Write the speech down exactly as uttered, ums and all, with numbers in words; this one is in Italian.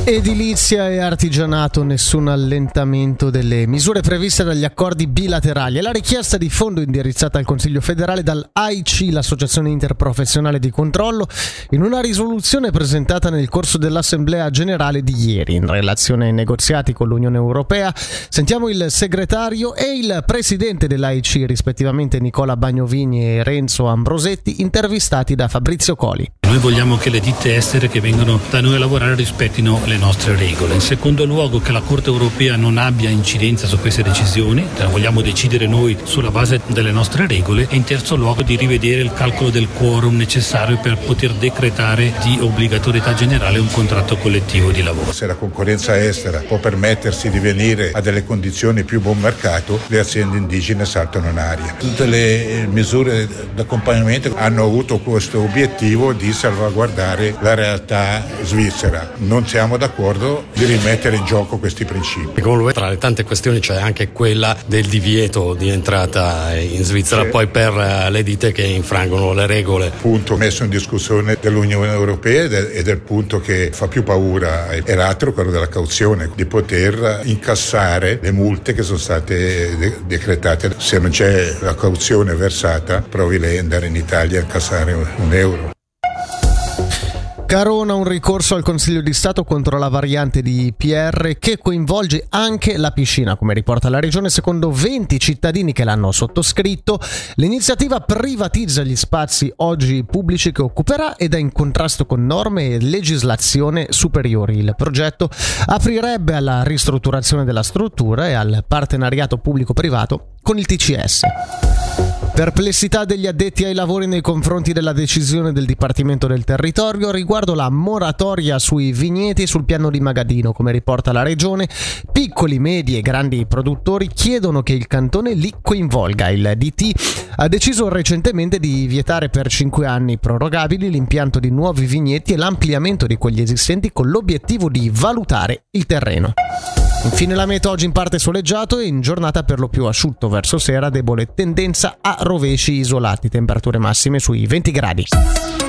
Edilizia e artigianato, nessun allentamento delle misure previste dagli accordi bilaterali. È la richiesta di fondo indirizzata al Consiglio federale dall'A I C, l'Associazione Interprofessionale di Controllo, in una risoluzione presentata nel corso dell'Assemblea Generale di ieri. In relazione ai negoziati con l'Unione Europea, sentiamo il segretario e il presidente dell'A I C, rispettivamente Nicola Bagnovini e Renzo Ambrosetti, intervistati da Fabrizio Coli. Noi vogliamo che le ditte estere che vengono da noi a lavorare rispettino le nostre regole. In secondo luogo, che la Corte europea non abbia incidenza su queste decisioni, vogliamo decidere noi sulla base delle nostre regole. E in terzo luogo, di rivedere il calcolo del quorum necessario per poter decretare di obbligatorietà generale un contratto collettivo di lavoro. Se la concorrenza estera può permettersi di venire a delle condizioni più buon mercato, le aziende indigene saltano in aria. Tutte le misure d'accompagnamento hanno avuto questo obiettivo di salvaguardare la realtà svizzera. Non siamo d'accordo di rimettere in gioco questi principi. Secondo lui, tra le tante questioni c'è anche quella del divieto di entrata in Svizzera, sì. Poi per le ditte che infrangono le regole. Punto messo in discussione dell'Unione Europea ed è il punto che fa più paura. E l'altro, quello della cauzione, di poter incassare le multe che sono state de- decretate. Se non c'è la cauzione versata, provi lei ad andare in Italia a incassare un euro. Carona, un ricorso al Consiglio di Stato contro la variante di P R che coinvolge anche la piscina, come riporta la Regione. Secondo venti cittadini che l'hanno sottoscritto, l'iniziativa privatizza gli spazi oggi pubblici che occuperà ed è in contrasto con norme e legislazione superiori. Il progetto aprirebbe alla ristrutturazione della struttura e al partenariato pubblico-privato con il T C S. Perplessità degli addetti ai lavori nei confronti della decisione del Dipartimento del Territorio riguardo la moratoria sui vigneti sul piano di Magadino. Come riporta la Regione, piccoli, medi e grandi produttori chiedono che il cantone li coinvolga. Il D T ha deciso recentemente di vietare per cinque anni prorogabili l'impianto di nuovi vigneti e l'ampliamento di quelli esistenti con l'obiettivo di valutare il terreno. Infine la meteo, oggi in parte soleggiato e in giornata per lo più asciutto, verso sera debole tendenza a rovesci isolati, temperature massime sui venti gradi.